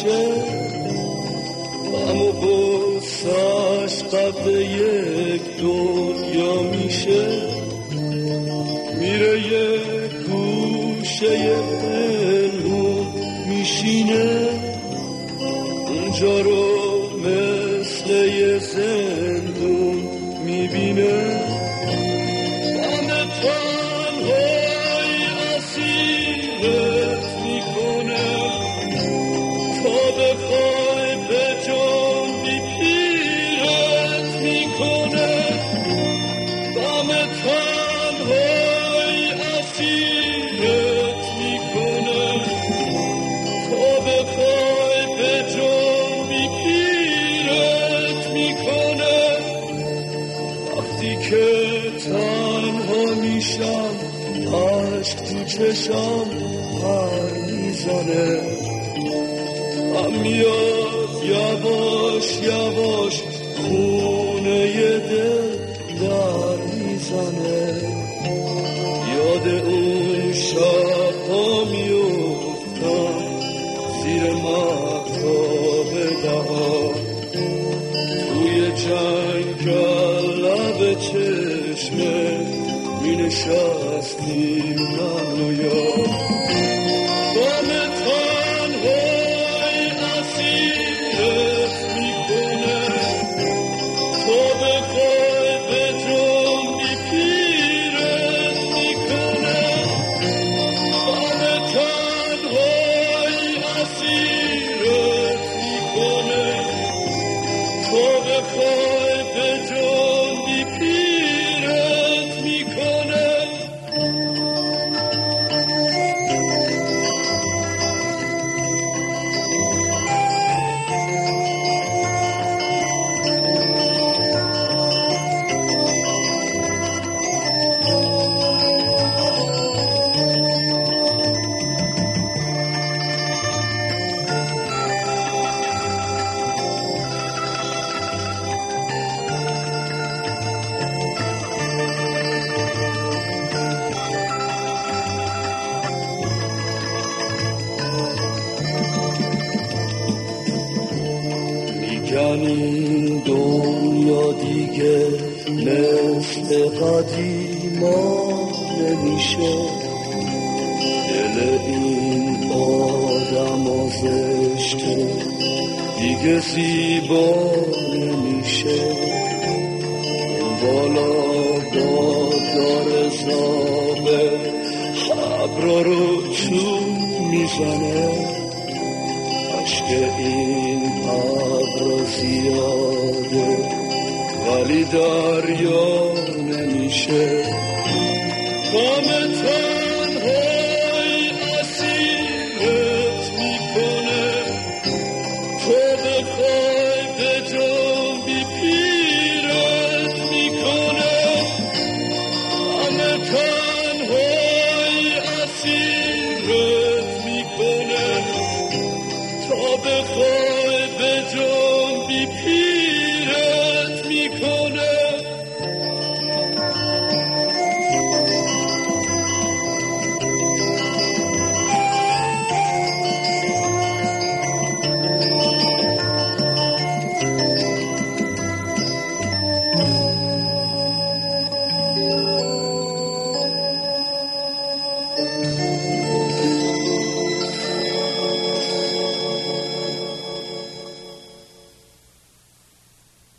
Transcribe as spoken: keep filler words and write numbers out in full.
میشه، غم و غصه‌اش قد یک دنیا میشه. میره یه گوشه پنهون میشینه، اونجا رو مثل یه زندون میبینه. غم تنهایی اسیرت میکنه، تا بخوای به جنبی پیرت میکنه. غم تنهایی اسیرت میکنه، تا بخوای به جنبی پیرت میکنه. وقتی که تنها میشم عشق تو چشم پر میزنه، هم میاد یواش یواش خونه دل در میزنه. یاد اون شب ها میفتم زیر مهتاب بهار، توی جنگل لب چشمه می نشستیم من و یار. غم تنهایی اسیرت میکنه، تا بخوای به جنبی پیرت میکنه. غم تنهایی اسیرت میکنه، تا بخوای به جنبی پیرت میکنه. میگن این دنیا دیگه مثل قدیما نمیشه، دل این آدم زشته دیگه زیبا نمیشه. بالا باد داره زابه ابرا رو چون میزنه، عشق این ابرا زیاده ولی دریا نمیشه. غم